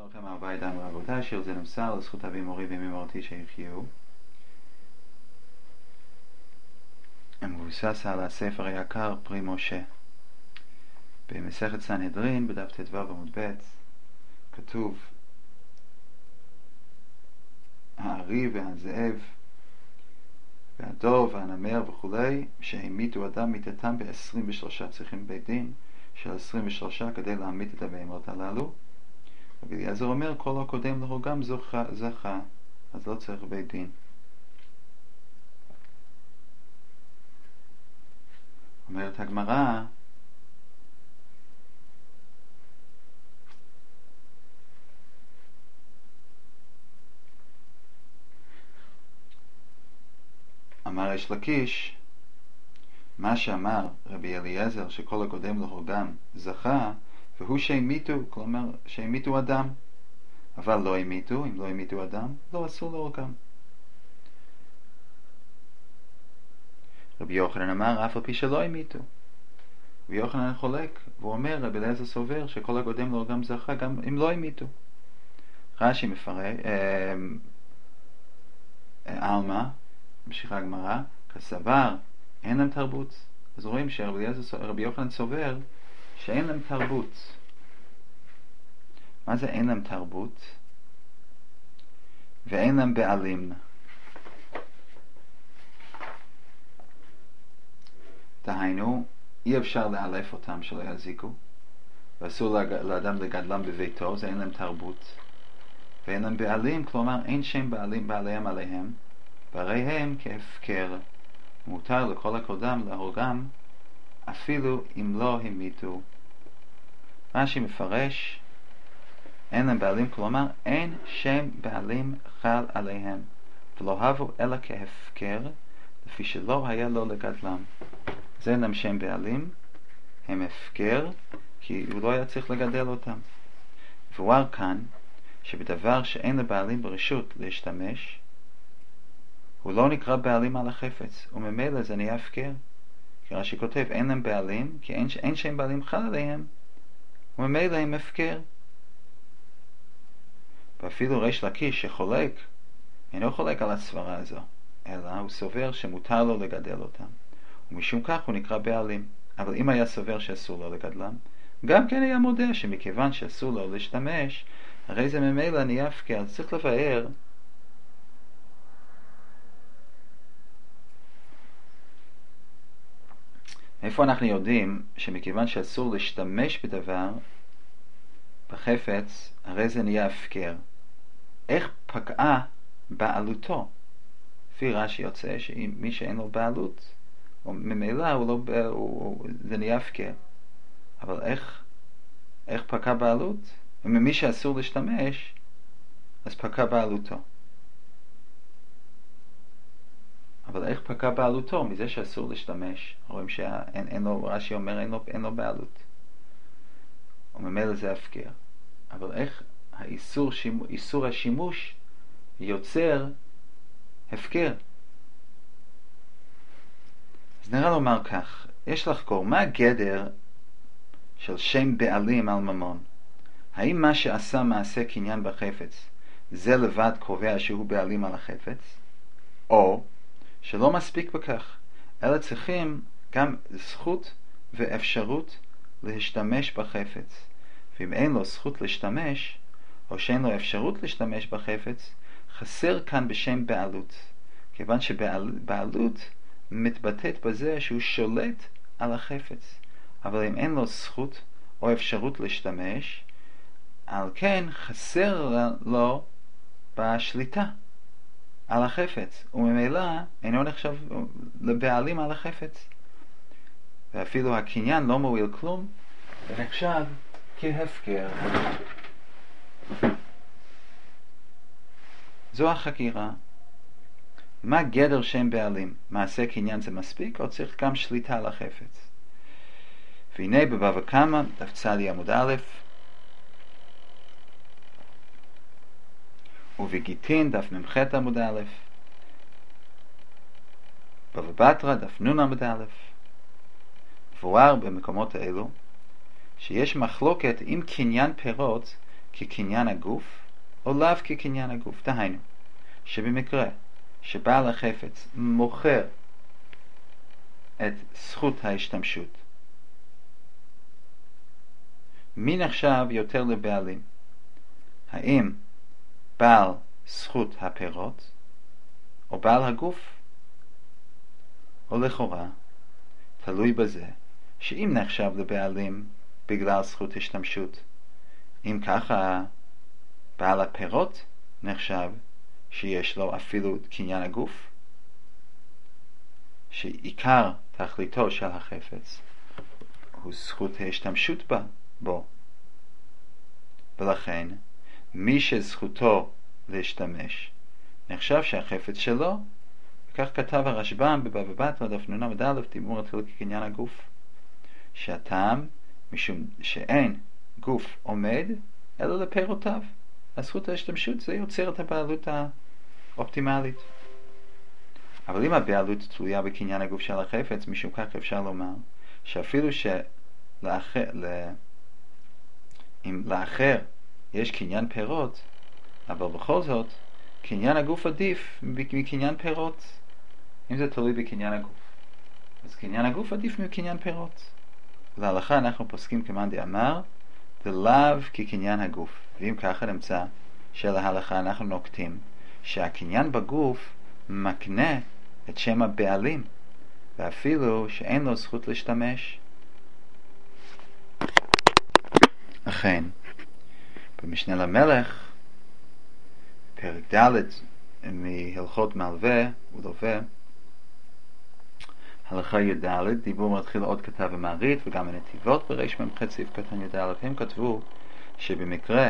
שלום לכם מהבית דן רבותיי, שיר זה נמסר לזכות אבי מורי ואמי מורתי שיחיו. מבוסס על הספר היקר פרי משה. במסכת סנהדרין בדף ט"ו עמוד ב' כתוב: הארי והזאב והדוב והנמר וכולי שהמיתו אדם מיתתם ב-23, צריכים בית דין של 23 כדי להמית את הבהמות הללו. רבי אליעזר אומר כל הקודם להורגם זכה, אז לא צריך בית דין. אומרת הגמרא, אמר יש לקיש, מה שאמר רבי אליעזר שכל הקודם להורגם זכה, והוא שהמיתו, כלומר שהמיתו אדם, אבל לא המיתו, אם לא המיתו אדם, לא אסור להורגם. רבי יוחנן אמר אף על פי שלא המיתו. רבי יוחנן חולק, והוא אומר רבי אליעזר סובר שכל הקודם להורגם זכה גם אם לא המיתו. רש"י מפרש, עלמא, ממשיכה הגמרא, כסבר, אין להם תרבות. אז רואים שרבי יוחנן סובר שאין להם תרבות. מה זה אין להם תרבות? ואין להם בעלים. דהיינו, אי אפשר לאלף אותם שלא יזיקו, ואסור לאדם לגדלם בביתו, זה אין להם תרבות. ואין להם בעלים, כלומר אין שם בעליהם עליהם, והרי הם כהפקר. מותר לכל הקודם להורגם אפילו אם לא המיתו. רש"י מפרש אין להם בעלים, כלומר אין שם בעלים חל עליהם, ולא הבו אלא כהפקר, לפי שלא היה לו לגדלם. זה אין להם שם בעלים, הם הפקר, כי הוא לא היה צריך לגדל אותם. והוא כאן שבדבר שאין לבעלים ברשות להשתמש, הוא לא נקרא בעלים על החפץ, וממילא זה נהיה הפקר. כי רש"י כותב אין להם בעלים, כי אין שם בעלים חל עליהם, וממילא הם הפקר. ואפילו ריש לקיש שחולק, אינו חולק על הסברה הזו, אלא הוא סובר שמותר לו לגדל אותם, ומשום כך הוא נקרא בעלים. אבל אם היה סובר שאסור לו לגדלם, גם כן היה מודה שמכיוון שאסור לו להשתמש, הרי זה ממילא נהיה הפקר. אז צריך לבאר איפה אנחנו יודעים שמכיוון שאסור להשתמש בדבר, בחפץ, הרי זה נהיה הפקר. איך פקעה בעלותו? לפי רש"י יוצא שמי שאין לו בעלות, ממילא זה נהיה הפקר. אבל איך פקע בעלות? וממי שאסור להשתמש, אז פקע בעלותו. אבל איך פקע בעלותו? מזה שאסור להשתמש. רואים רש"י אומר אין לו בעלות. וממילא זה הפקר. אבל איך איסור השימוש יוצר הפקר? אז נראה לומר כך, יש לחקור מה הגדר של שם בעלים על ממון. האם מה שעשה מעשה קניין בחפץ זה לבד קובע שהוא בעלים על החפץ, או שלא מספיק בכך, אלא צריכים גם זכות ואפשרות להשתמש בחפץ. ואם אין לו זכות להשתמש, או שאין לו אפשרות להשתמש בחפץ, חסר כאן בשם בעלות. כיוון שבעלות מתבטאת בזה שהוא שולט על החפץ. אבל אם אין לו זכות או אפשרות להשתמש, על כן חסר לו בשליטה על החפץ, וממילא אינו נחשב לבעלים על החפץ. ואפילו הקניין לא מועיל כלום, ונחשב כהפקר. זו החקירה. מה גדר שם בעלים? מעשה קניין זה מספיק, או צריך גם שליטה על החפץ? והנה בבבא קמא, דף צדי עמוד א', ובגיטין, דף מ"ח עמוד א', בבא בתרא, דף נ' עמוד א', מבואר במקומות האלו שיש מחלוקת אם קניין פירות כקניין הגוף, או לאו כקניין הגוף. דהיינו, שבמקרה שבעל החפץ מוכר את זכות ההשתמשות, מי נחשב יותר לבעלים? האם בעל זכות הפירות, או בעל הגוף? או לכאורה, תלוי בזה, שאם נחשב לבעלים בגלל זכות השתמשות, אם ככה בעל הפירות נחשב שיש לו אפילו קניין הגוף, שעיקר תכליתו של החפץ הוא זכות ההשתמשות בו. ולכן, מי שזכותו להשתמש נחשב שהחפץ שלו, וכך כתב הרשב"ם בבבא בתרא דף נ"א דיבור מתחיל כקניין הגוף, שהטעם משום שאין גוף עומד אלא לפירותיו. הזכות ההשתמשות זה יוצר את הבעלות האופטימלית. אבל אם הבעלות תלויה בקניין הגוף של החפץ, משום כך אפשר לומר שאפילו אם לאחר יש קניין פירות, אבל בכל זאת קניין הגוף עדיף מקניין פירות, אם זה תלוי בקניין הגוף. אז קניין הגוף עדיף מקניין פירות. להלכה אנחנו פוסקים כמאן דאמר דלאו כקניין הגוף. ואם ככה נמצא שלהלכה אנחנו נוקטים שהקניין בגוף מקנה את שם הבעלים, ואפילו שאין לו זכות להשתמש. אכן, במשנה למלך, פרק ד' מהלכות מלווה ולווה, הלכה י"ד, דיבור מתחיל עוד כתב ומעריד, וגם הנתיבות בריש מ"ח סעיף קטן י"א, הם כתבו שבמקרה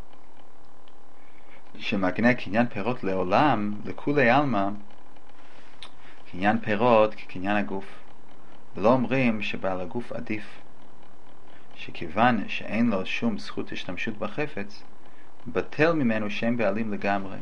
שמקנה קניין פירות לעולם, לכולי עלמא, קניין פירות כקניין הגוף, ולא אומרים שבעל הגוף עדיף, שכיוון שאין לו שום זכות השתמשות בחפץ, בטל ממנו שם בעלים לגמרי.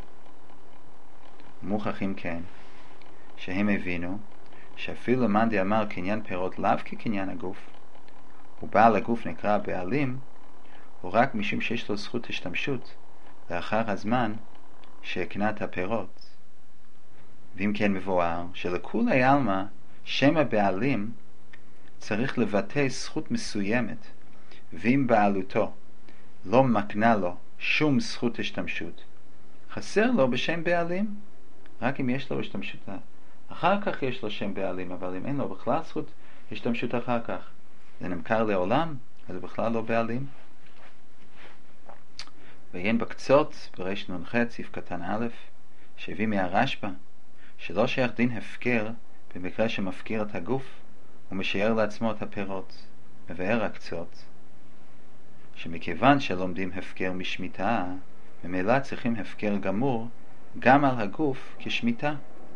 מוכרחים כן, שהם הבינו שאפילו למאן דאמר קניין פירות לאו כקניין הגוף, ובעל הגוף נקרא בעלים, הוא רק משום שיש לו זכות השתמשות לאחר הזמן שהקנה את הפירות. ואם כן מבואר שלכולי עלמא שם הבעלים צריך לבטא זכות מסוימת, ואם בעלותו לא מקנה לו שום זכות השתמשות, חסר לו בשם בעלים. רק אם יש לו השתמשות אחר כך יש לו שם בעלים, אבל אם אין לו בכלל זכות השתמשות אחר כך, זה נמכר לעולם, אז הוא בכלל לא בעלים. ועיין בקצות בריש נ"ח סעיף קטן א', שהביא מהרשב"א שלא שייך דין הפקר במקרה שמפקיר את הגוף ומשאר לעצמו את הפירות. מבאר הקצות שמכיוון שלומדים הפקר משמיטה, ממילא צריכים הפקר גמור גם על הגוף כשמיטה.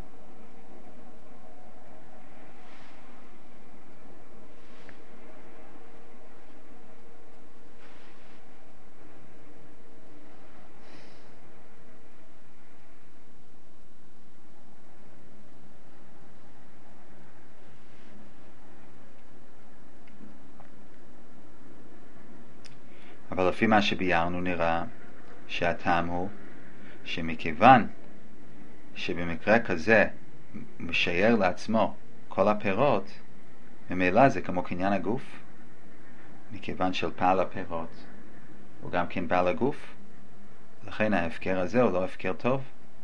אבל לפי מה שביארנו נראה שהטעם הוא שמכיוון שבמקרה כזה משאר לעצמו כל הפירות, ממילא זה כמו קניין הגוף, מכיוון של פעל הפירות הוא גם כן בעל הגוף, לכן ההפקר הזה הוא לא הפקר טוב.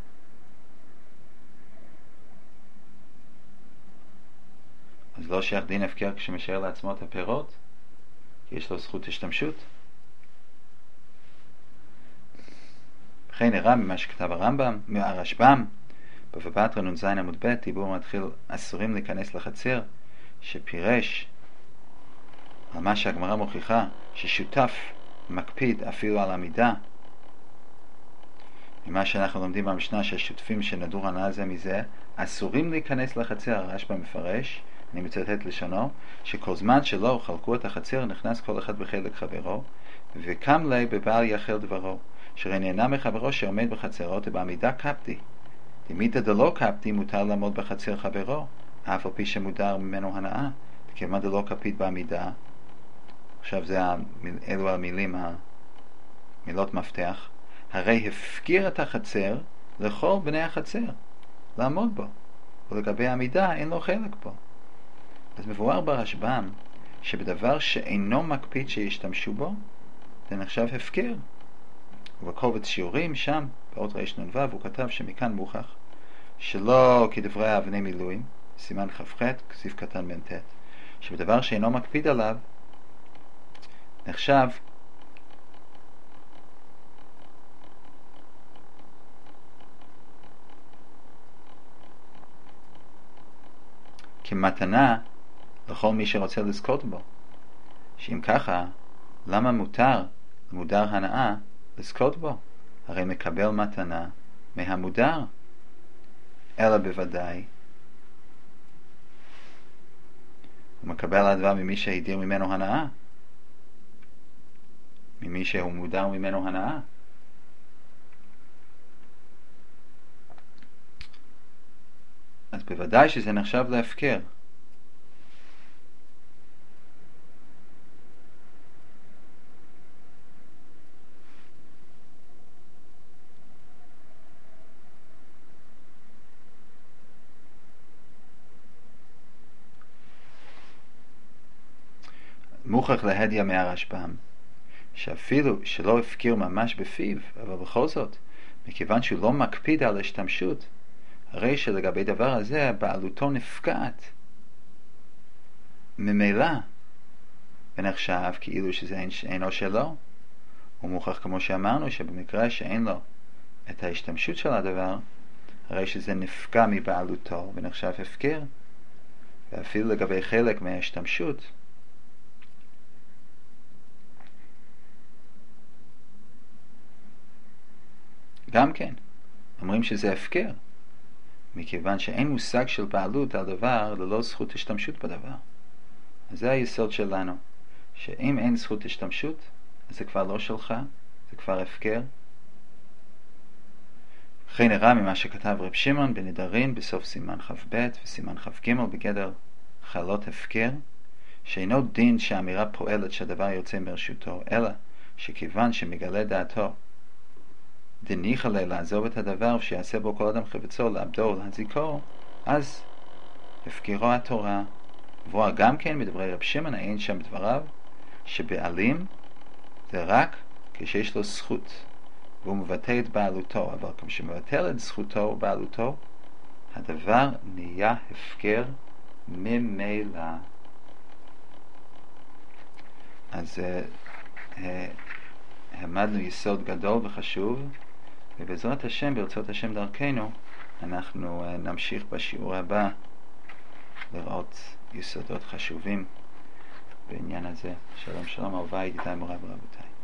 אז לא שייך דין הפקר כשמשאר לעצמו את הפירות, כי יש לו זכות השתמשות. וכן נראה ממה שכתב הרשב"ם בבבא בתרא נ"ז עמוד ב', דיבור מתחיל אסורים להיכנס לחצר, שפירש על מה שהגמרא מוכיחה ששותף מקפיד אפילו על עמידה. ממה שאנחנו לומדים במשנה שהשותפים שנדור הנאה זה מזה אסורים להיכנס לחצר. הרשב"א מפרש, אני מצטט לשונו, שכל זמן שלא חלקו את החצר נכנס כל אחד בחלק חברו, וקם לי בבעל יחל דברו, שראי נהנה מחברו שעומד בחצרו, ובעמידה קפדי. דמיתא דלא קפדי מותר לעמוד בחצר חברו, אף על פי שמודר ממנו הנאה, וכיוון דלא קפיד בעמידה. עכשיו אלו המילים מילות מפתח, הרי הפקיר את החצר לכל בני החצר, לעמוד בו, ולגבי העמידה אין לו חלק בו. אז מבואר ברשב"ם שבדבר שאינו מקפיד שישתמשו בו, זה נחשב הפקר. ובקובץ שיעורים שם, באות רנ"ו, הוא כתב שמכאן מוכח שלא כדברי אבני מילואים, סימן כ"ח, כסיף קטן בן ט', שבדבר שאינו מקפיד עליו, נחשב כמתנה לכל מי שרוצה לזכות בו. שאם ככה, למה מותר למודר הנאה לזכות בו? הרי מקבל מתנה מהמודר. אלא בוודאי הוא מקבל הדבר ממי שהדיר ממנו הנאה, ממי שהוא מודר ממנו הנאה. אז בוודאי שזה נחשב להפקר. מוכרח להדיא מהרשב"ם שאפילו שלא הפקיר ממש בפיו, אבל בכל זאת, מכיוון שהוא לא מקפיד על השתמשות, הרי שלגבי דבר הזה בעלותו נפקעת ממילא, ונחשב כאילו שזה אינו שלו. הוא מוכרח, כמו שאמרנו, שבמקרה שאין לו את ההשתמשות של הדבר, הרי שזה נפקע מבעלותו ונחשב הפקר. ואפילו לגבי חלק מההשתמשות, גם כן אומרים שזה הפקר, מכיוון שאין מושג של בעלות על דבר ללא זכות השתמשות בדבר. אז זה היסוד שלנו, שאם אין זכות השתמשות, אז זה כבר לא שלך, זה כבר הפקר. וכן נראה ממה שכתב רב שמעון בנדרין בסוף סימן כ"ב וסימן כ"ג בגדר חלות הפקר, שאינו דין שהאמירה פועלת שהדבר יוצא מרשותו, אלא שכיוון שמגלה דעתו דניחא ליה לעזוב את הדבר ושיעשה בו כל אדם חפצו לאבדו או להזיקו, אז הפקירו התורה. ובואה גם כן מדברי רב שמעון אין שם דבריו שבעלים זה רק כשיש לו זכות והוא מבטא את בעלותו, אבל כשמבטל את זכותו ובעלותו, הדבר נהיה הפקר ממילא. אז העמדנו יסוד גדול וחשוב, ובעזרת השם, ברצות השם דרכנו, אנחנו נמשיך בשיעור הבא לראות יסודות חשובים בעניין הזה. שלום שלום, אהוביי, ידידיי, מוריי ורבותיי.